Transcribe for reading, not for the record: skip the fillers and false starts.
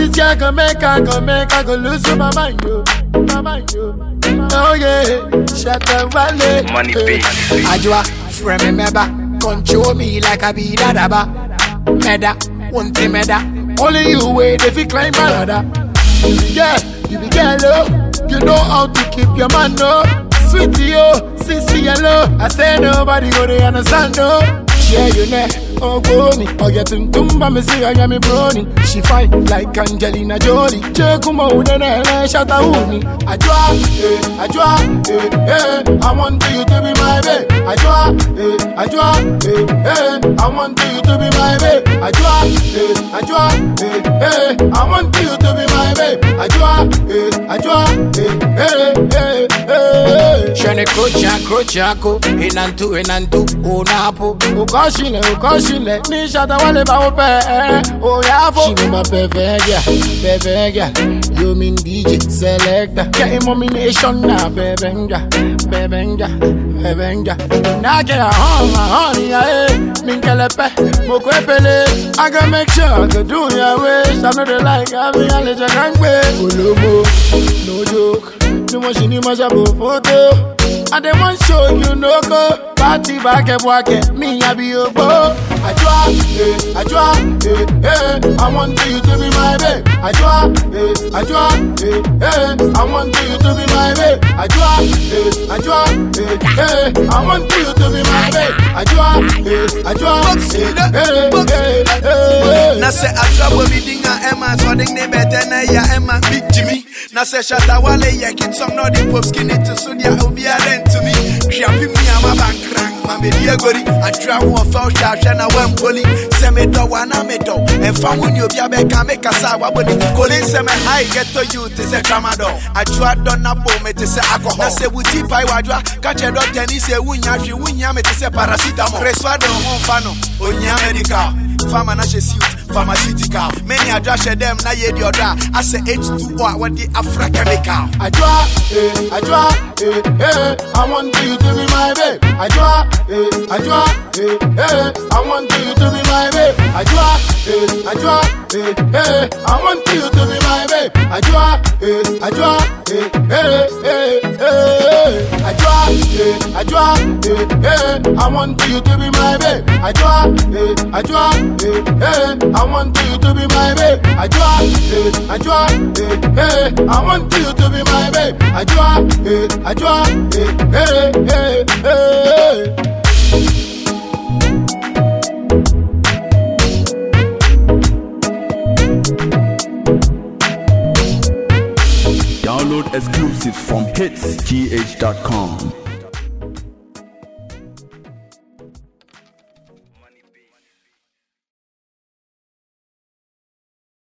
this year go make I go lose my mind, yo. My mind, yo. Oh yeah, shut the valley. Money baby. Ajwa, friend me meba, control me like I be dadaba. Meda, one thing meda. Only you wait if you climb my ladder. Yeah, you be girl, you know how to keep your man, no. Sweetie, yo, sissy, hello. I say nobody go to understand, no. Yeah, you know, oh, go me. Oh, get him tumba, me say, I am me brony. She fight like Angelina Jolie. Chekuma, udene, shut out me. I want you to be my babe. I want you to be my babe. I want you to be my babe. Shane krochako, enantu, onapo, ukoshile, ni shata wale ba ope, oyafo. She be my perfect, you mean DJ selector. Get him nomination now, bebenga. Nake ya honey, minkelepe, mokwepele. I gotta make sure I can do your wish. I know they like having a little gangway. Olomo, no joke. No more she need much about photo. And they want show you no go. Party back and walk it. Me I be your boy. I want you to be my babe. I want you to be my babe. I want you to be my babe. Na say atwa we dinga Emma so ding ne better na ya Emma big Jimmy. Na say shata wale ya kid some no the pop skinny to so dia obi aden to me. Kriapi mi ama bankran ma me dia gori atwa wo fa hwa na wan poli se me do wana me do en fa woni obi abeka me kasa wa boni ti koli se me I get to you to say tramado atwa don na bo me to say alcohol na say wuti pai wadwa ka che doctor ni say wunya me to say paracetamol reswado won fa no onya medical Fama na she suit, pharmaceutical. Many address them na ye the order. I say H2O, what the Afra chemical. I want you to be my babe. I want you to be my babe. I want you to be my babe. I want you to be my babe. I want you to be my babe. I want you to be my babe. Download exclusives from hitsgh.com.